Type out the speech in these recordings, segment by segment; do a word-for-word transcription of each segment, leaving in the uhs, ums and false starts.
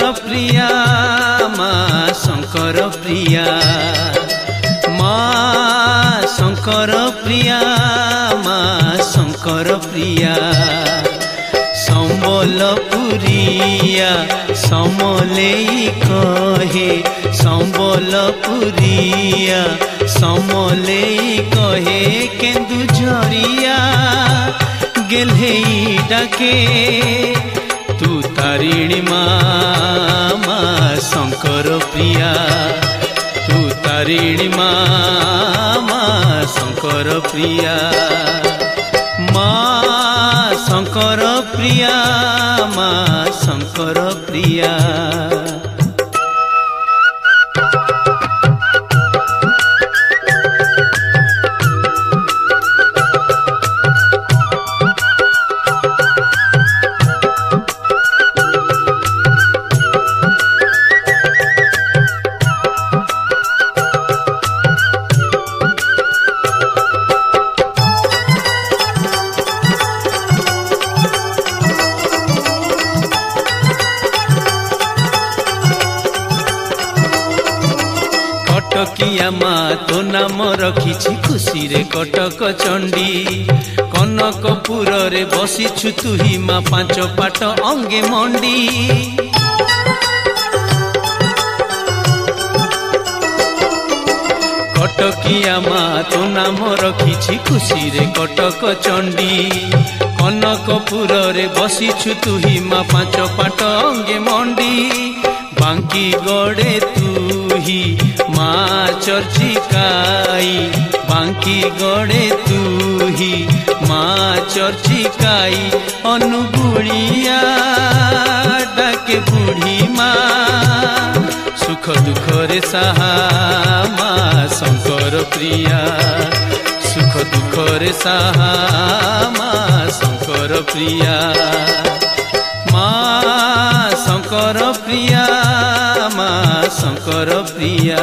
प्रिया माँ शंकर प्रिया माँ शंकर प्रिया माँ शंकर प्रिया संबलपुरिया समलेई कहे संबलपुरिया समलेई कहे केन्दुझरिया गेल्हेई डाके तू तारिणी माँ माँ शंकर प्रिया तू तारिणी माँ माँ शंकर प्रिया माँ शंकर प्रिया माँ शंकर प्रिया कटकिया माँ तो नाम रखी खुशी रे कटक चंडी कनकपुर रे बसीछु तुही माँ पांच पाट अंगे मंडी कटकिया माँ तो नाम रखी खुशी रे कटक चंडी कनकपुर रे बसीछु तुही माँ पांच पाट अंगे मंडी बांकी गड़े तुही माँ चर्चिकाई बांकी गड़े तुही माँ चर्चिकाई अनुबुढ़िया डाके बुढ़ी माँ सुख दुख रे साहा माँ शंकर प्रिया सुख दुख रे साहा माँ शंकर प्रिया माँ शंकर प्रिया माँ शंकर प्रिया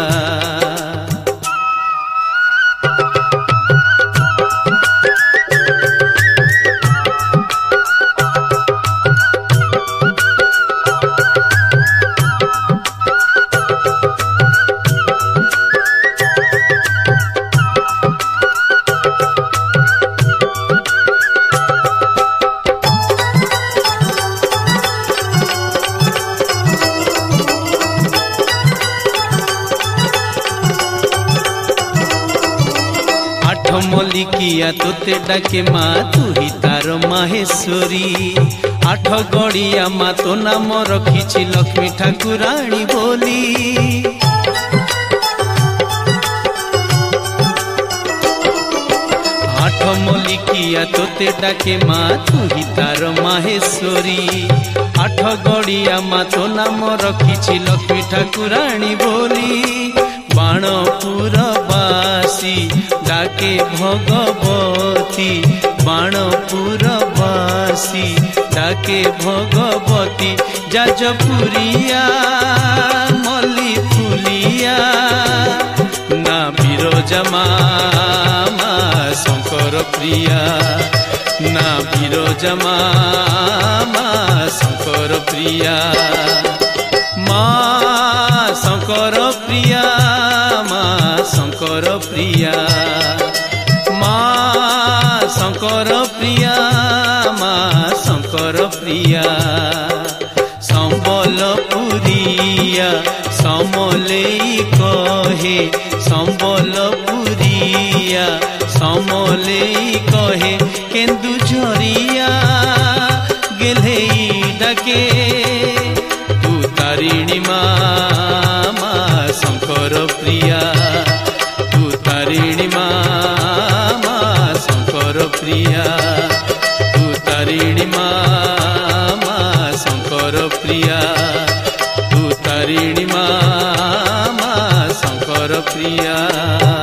मलिकिया तोते डाके माँ तू ही तार माहेश्वरी आठ गड़िया माँ तो नाम रखी लक्ष्मी ठाकुराणी बोली आठ मलिकिया तोते डाके माँ तू ही तार माहेश्वरी आठ गड़िया माँ तो नाम रखी लक्ष्मी ठाकुराणी बोली बाणपुर बासी डाके भगवती बाणपुर बासी डाके भगवती जाजपुरिया मल्ली फुलिया ना बिरोजा माँ शंकर प्रिया ना बिरोजा माँ शंकर प्रिया माँ शंकर प्रिया माँ शंकर प्रिया माँ शंकर प्रिया माँ शंकर प्रिया संबलपुरिया समलेई कहे संबलपुरिया समलेई कहे केन्दुझरिया गेल्हेई डाके तू तारिणी माँ माँ शंकर प्रिया तू तारिणी माँ माँ शंकर प्रिया तू तारिणी माँ माँ शंकर प्रिया तू तारिणी माँ माँ शंकर प्रिया।